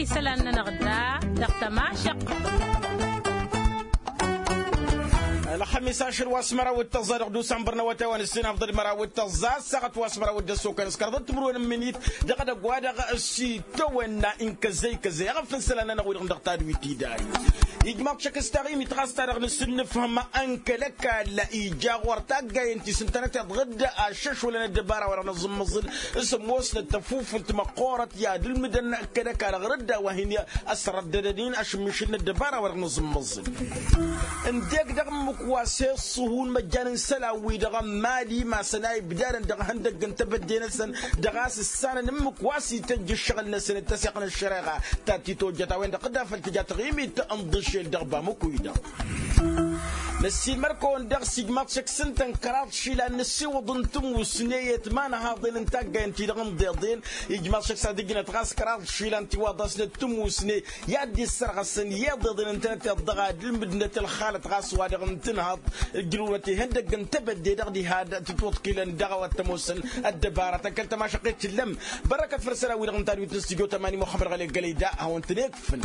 في سلان نغدا دقت معشق الخميس عشر واسمرا والتزار دوس عمبرنا وتوان السنة أفضل مرا والتزاز سقط واسمرا والدسوك نسكرت مرون منيت دقدا قوادا السي تونا إنك زي أغفن سلنا نقول غندقتاد ويتيداري يجمع شك استغيم يتغاس تارغ نسن فهم أنك لك لا إيجا ورتاقا ينتي سنتنا تغدى الشش ولا الدبارة ولا نظم مظل اسم وصل التفوف انت مقورة يا دل مدن كدك على غردة وهي أسر الددين أشمشن الدبارة ولا نظم مظل انديك دغم مكواسي الصهون مجانا سلاوي دغم مالي ما سناي بدالا دغ هندق انت بدينا سن دغاس السنة نمكواسي تنجي الشغل نسن التسيقنا الشريغة تاتي توجتا وين دقدا فالتجا تغيمي تأنضش الدغبا مكويدا نسي مركون دغ سيجمات شك سنتن كرات شيلا نسي وضنتم وسنية مانا هاضين انتاقا انتي دغم ضيضين يجمات شك صادقين تغاس كرات شيلا انتي واضاس نتم وسنية يادي السرغة السن يضيضين انتنت الضغاد المدنة الخالة غاس وادغم تنهض جلوتي هندق انتبدي دغدي هذا تتوطكي لن دغوة تموسن الدبارة تكلت ما شقيت اللم بركة فرسلا ويدغم تالوي تنستيجو تماني محمد غالي قليدا هو انت نكفن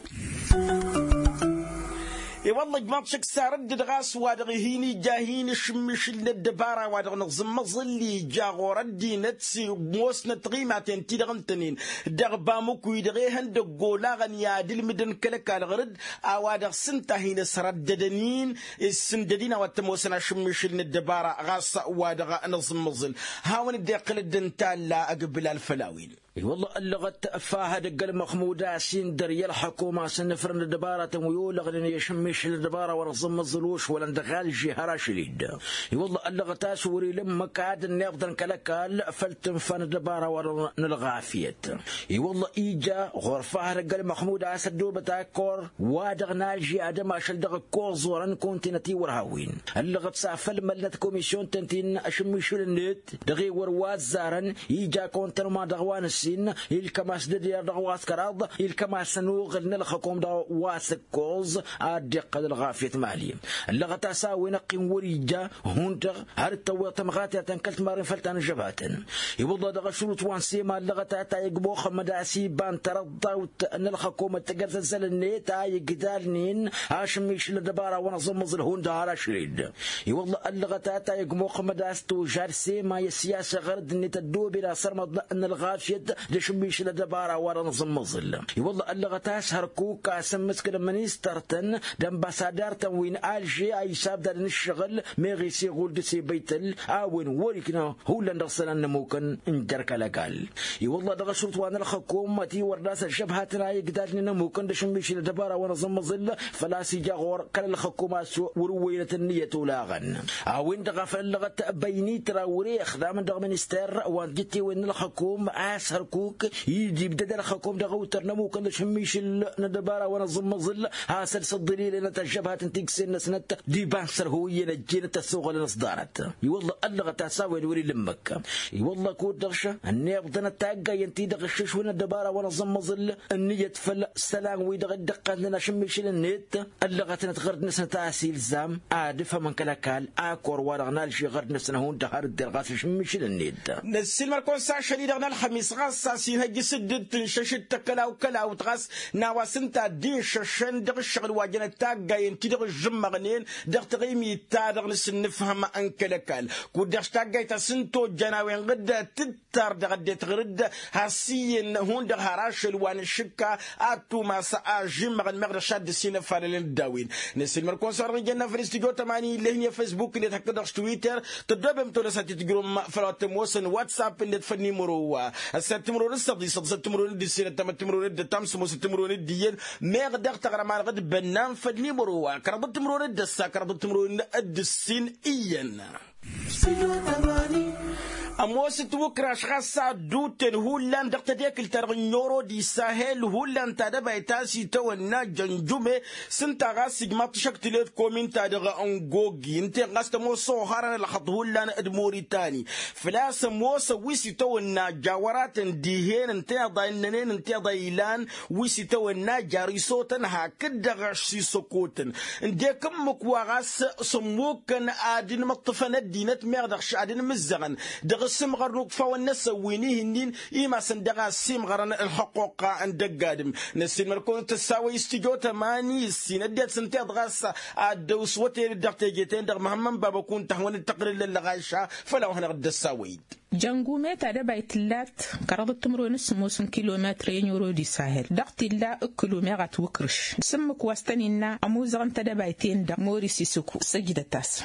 اي والله جماعة شك سارد غاس وادغي هيني جاهيني شمش الدبارة وادغ نغزم مظلي جاغو ردي نتسي موس نتغيماتين تيدغن تنين دغ باموكو يدغي هندقو لاغن يادي المدن كلكا الغرد اوادغ سنتا هين سرددنين السنددين واتموسنا شمش الدبارة غاس وادغ نغزم مظل هاون الدقل الدنتال لا اقبل الفلاوين والله اللغت فاها دقل محمودة سين دريال حكومة سنفرن الدبارة ويولغ لن يشمش الدبارة ورزم الظلوش ولا ندغال جهارة شليد والله اللغت سوري لما كاد النافذن كلكال فلتم فن الدبارة ورنلغافيت والله إيجا غرفها دقل محمودة سدو بتاكور وادغنا جي آدم أشل دغ كوزورن كونتينتي ورهاوين اللغت سافل ملت كوميسيون تنتين أشمش النت دغي وروازارن إيجا كونتر ما دغوان الكماس ددير دغواس كراض الكماس نوغ نلخكم دغواس كوز أدق الغافية مالية اللغة تساوي نقي وريجا هونتغ هرتو تمغاتي تنكلت مارين فلتان جباتن يوضا دغ شروط وانسيما اللغة تا يقبوخ مداسي بان ترضى نلخكم التقرز الزلني تا يقدالنين هاشميش لدبارة ونظم مظل هون دهارا شريد يوضا اللغة تا يقبوخ مداستو جارسي ما يسياسة غرد اني تدو بلا سرمض ان الغافية لشميش لدبارة ورا نظم مظل والله اللغتاس هركوك اسمسك لما نسترتن دمباسادار تنوين الجي اي ساب دار الشغل ميغي سي غولد سي بيتل اوين وريكنا هو لندرسل ان ممكن اندرك لقال والله دغ شرط وانا الحكومه تي ورداس الشبهاتنا يقدرني ممكن دشميش لدبارة ونظم مظل فلا سي غور كل الحكومه ورويله النيه ولاغن اوين دغ فلغت بيني تراوري خدام دغ منستر وان جتي وين الحكومه هركوك يجي بدل خكم دغوتر نمو كن شميش الدبارة ونظم مظل هاسل صدليل ان تجبهات تكسن سنت دي بانسر هويه نجينا السوق لنصدارت والله اللغه تساوي الوري لمك والله كود دغشه اني بدنا تاقا ينتي دغشش وين الدبارة ونظم مظل النيه فل سلام ويدغ دق لنا شميش النت اللغه تغرد نسن تاسيل زام ادف من كلاكال اكور ورغنا شي غرد نسن هون دهر الدرغاس شميش النت نسل مركون سا شديد غنا الخميس غاساسين هجي سدد تنششت كلا وتغاس نواسنتا دين ششن دغ الشغل واجنا تاقا ينتي دغ الجمع غنين دغ تغيمي تادغ نسن نفهم انكلكال كود دغ تاقا يتسنتو جناوين غدا تتر دغ دي تغرد هاسين هون دغ هراش الوان الشكا اتو ما سا جمع المغرب شاد سين فارلين الداوين نسل مركون صار جنا في الاستوديو 80 اللي هي فيسبوك اللي تقدر تويتر تدوبم تولسات تجروم فلات موسن واتساب اللي تفني مروا السبتمرون الصدي سبتمرون الدسينة تمتمرون الدتام سمو سبتمرون الديين ميغدغ تغرمان غد بنام فدني مروا كربت تمرون الدسا كربت تمرون الدسين إيان أموست وكراش غاسا دوتن هولان دقتديك الترغنيورو دي ساهل هولان تادبا يتاسي تونا جنجومي سنتا غاسي جمات شكتلت كومين تادغا انغوغي انت غاستا موسو هاران لحظ هولان ادموريتاني فلاس موسى ويسي تونا جاورات ديهين انت ضايننين انت ضايلان ويسي تونا جاريسوتن هاكد غاشي سكوتن انت كم مكواغاس سموكن ادين مطفن الدينت ميغدغش ادين مزغن دغ السم غرنوك فوالناس وينيه النين إما صندق السم غرن الحقوق عند قادم نسين مركون تساوي استجوة ماني السين ديت سنتي غاس الدوس وتير الدقتيجتين دغ مهمن بابا كون تهون التقرير للغايشة فلو هنا غد الساويد جنگومه تا بيت اللات كرض تمرو نص موسم كيلومتر يورو دي ساهل دقت لا كيلومتر وكرش سمك واستنينا اموزغن تا بيتين دا موريسي سكو سجدتاس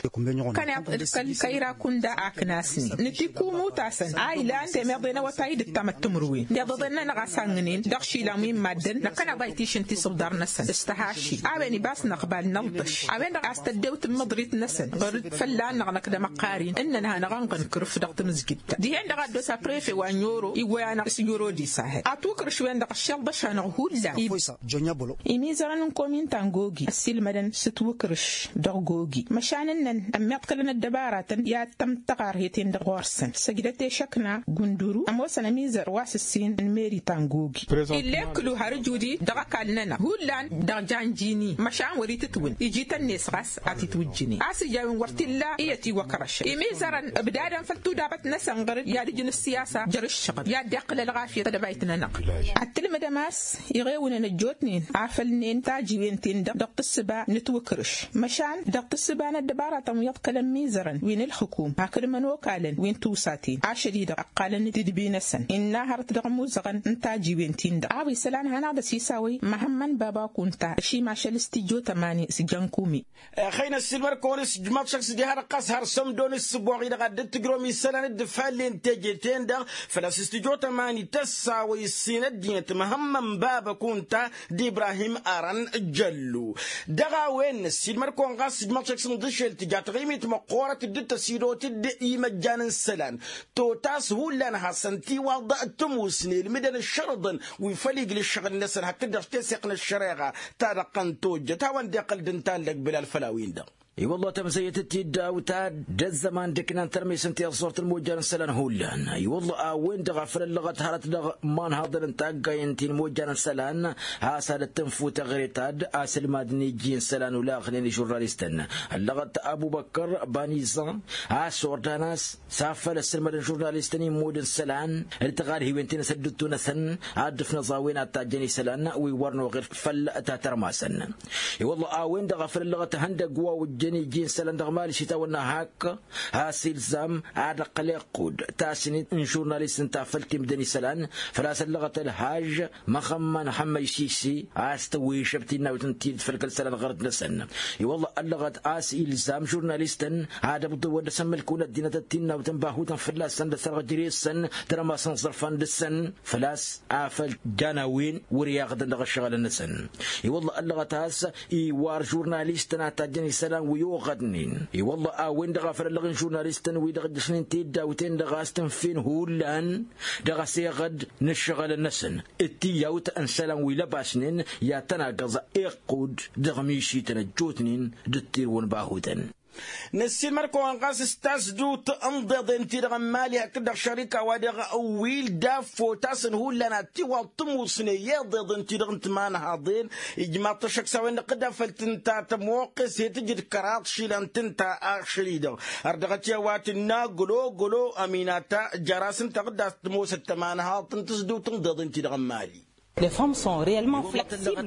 كان كايرا كوندا اكناسني نتيكو موتاسن اي لا انت مدينا وتايد تام التمروين دضنا نغاسانغنين دخشي لامين مادن نكنا بايتيشن تي صدر نسن استهاشي ابني باس نقبل نلطش ابن استدوت مضريت نسن غرد فلان نغنك مقارين اننا نغنقن كرف دقت مسجد دي عند غادو سابريفي وانيورو يغوانا سيورو دي ساهل اتوكر شوين دق الشل بشان هولا فويسا جونيا بولو يميزرن كومين تانغوغي السلمدن ستوكرش دغوغي مشانن اميقلن الدبارات يا تم تقارهتين دغورسن سجدتي شكنا غندورو اموسن ميزر واس السين ميري تانغوغي اللي كلو هرجودي دغكالنا هولان دغجانجيني مشان وريتتون يجيتن نسغاس اتيتوجيني اسجاون ورتلا ايتي وكرش يميزرن ابدادا فلتو دابت نسن يا رجل السياسة جرى الشغل يا داخل الغافية تبعتنا نقل التلمة دماس يغيونا نجوتنين عافلنين تاجيوينتين دقت السباع نتوكرش مشان دقت السباع الدبارة تميض كلام ميزرا وين الحكوم هاكل من وكالا وين توساتين عشريدة أقالا تدبين السن إنها هرت دغموزغا نتاجيوينتين دا عاوي سلان هنادا سيساوي مهمن بابا كونتا شي ماشا الاستيجو تماني سجانكومي خينا السلمر كونس جمال شخص دي هرقاس هرسم دون السبوغي دغاد تقرومي سلان الدفال تجتين ده فلاسستجوتا ماني تساوي السنة دينة مهمم بابا كونتا دي إبراهيم أران جلو دغا وين السلمر كون غاس جمال شخص ندشل تجات غيمة مقورة الدتا سيروت الدئي مجانا السلان توتاس هو لنا حسنتي وضع تموسني المدن الشرطن ويفليق للشغل نسر هكذا تسيقنا الشريغة تارقان توجة تاوان دي قل دنتان لك بلا الفلاوين ده اي والله تمسيت التيدا وتاد جد زمان دكنا ترمي سنتي صورة الموجان سلان هولان اي والله وين دغفر اللغة هارت دغ مان هاضر انتاقا ينتي الموجان سلان هاسال التنفوت غريتاد اسل مادني جين سلان ولا غنيني جورناليستن اللغة ابو بكر بانيزان هاسور داناس سافل السلمدن جورناليستني مودن سلان التغار هيوينتين سددتونا سن عدفنا زاوين اتاجني سلان ويورنو غير فل ترماسن اي والله وين دغفر اللغة هندق جني جين سلان دغمالي شتا ونا هاك هاسيل زام عاد قليقود تاسني جورناليست نتاع فلتي مدني سلان فلاس اللغة الحاج مخمن حمي سيسي استوي شبتينا وتنتي فلك سلان غرد نسن اي والله اللغة اسيل زام جورناليستن عاد بدو ود سملكون الدينة تينا وتنباهو تنفلاس سند سرغ جريسن ترى ما صنصرفان دسن فلاس عافل جاناوين ورياغد دغ الشغل النسن اي والله اللغة هاس اي وار جورناليستنا تاجني سلان ويوغدنين اي والله وين دغفر اللغن جورناليستن ويدغدشنين تيدا وتين دغاستن فين هولان دغسيغد نشغل النسن التياوت انسلان ويلباسنين يا تناقض ايقود دغميشي تنجوتنين دتير ونباهوتن نسيل مركو انقاس استاسدو تنضد انتي دغمالي هكذا شركة ودغ اويل دافو تاسن هو لنا تيوال تموسني يضد انتي دغن تمان هاضين اجماع تشك سوين قدا فلتنتا تموقس هتجد كرات شيلان تنتا اخشريدو اردغتيا واتنا قلو اميناتا جراسن تقدا تموس التمان هاضن تسدو تنضد انتي دغمالي Les femmes sont réellement flexibles.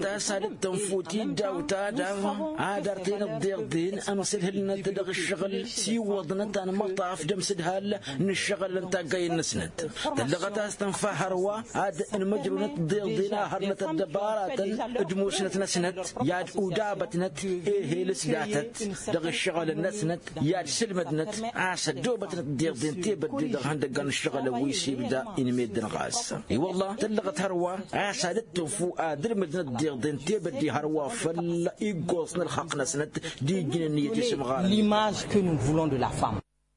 عادرتين الضيقدين أنا سهلنا تدغ الشغل سي وضنت أنا مطاف جمسد هال نشغل انت قاي نسند تلغت استنفع هروا عاد المجرونة الضيقدين هرنة الدبارات ادموسنة نسند ياد أودابتنت إيه لسلاتت دغ الشغل النسند ياد سلمدنت عاسد دوبتنت الضيقدين تيبدي دغ عندك قان الشغل ويسي بدا إنميد نغاس اي والله تلغت هروا سادتو فو ادر مدن دين تبدي هروا فل ايغوسن الحقنا سنت دي جنيه سمغال l'image que nous voulons de la femme.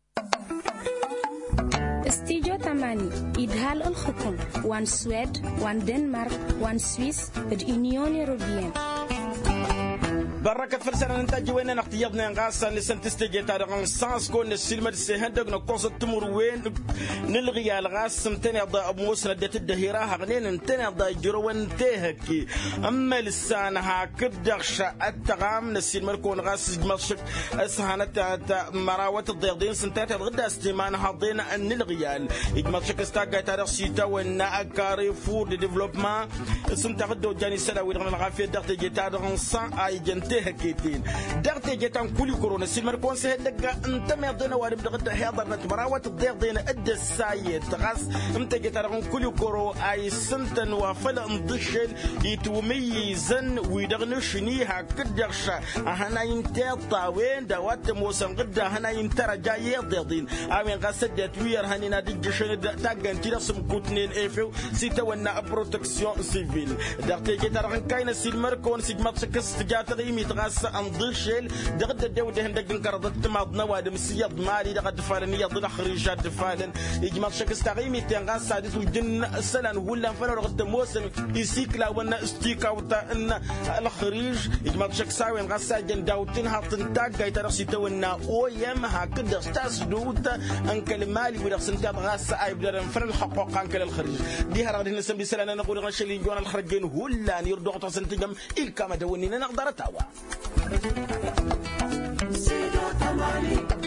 استيجو تماني إدهال الحكم وان سويد وان دنمارك وان سويس اليونيون أوروبيين بركة فرسنا ننتج وين نقتيضنا نقاصا لسنتستجي تاريخ سانس كون السلمة السهندق نقص التمر وين نلغي الغاس متني ضا موسنا دت الدهيرة غنين متني ضا جروان تهكي أما لسانها كدغش التغام نسلمة كون غاس مشك سهانة مراوة الضيضين سنتات الغدا استمان حاضين نلغيال مشك استاجا تاريخ سيتا وين أكاري فود ديفلوبمون سنتغدو جاني سلاوي رغم الغافية دغت جيتار سان اي جنته كيتين دغت جيتان كل كورونا سيمر كون سي دغ انت ما دنا وارب دغت هيضر تبراوت الضيضين اد السايت غاس انت جيتار كل كورو اي سنتن وفل انضشل يتميزن ويدغنشني هكدغش هنا ينتطا وين دوات موسم غدا هنا ينترجا يضيضين امين غسدت وير هنينا دجشن تاغن تيرسم كوتنين افو سيتا ونا بروتكسيون سيفيل دغت جيتار كاين سيمر كون سيجمات سكس تجاتري ميتغاس أنضشل دغد الدودة هندق انقرضت ماضنا وادم سياد مالي دغد فالن يضل خريجات فالن يجمات سكس تغيمي تنغاس سادس وجن سلن ولا فلو رغد موسم يسيكلا ونا استيكا وتا ان الخريج يجمات سكساوي نغاس جن داوتين هاتن تاغ يترسي تونا او يم هكذا ستاس دوت انكل مالي ولا سنتا غاس ايب درن فرن حقوق انكل الخريج دي هرغد نسم بسلنا نقول غشلي جون الخرجين ولا يردو تسنتجم الكما دوني نقدر تاوا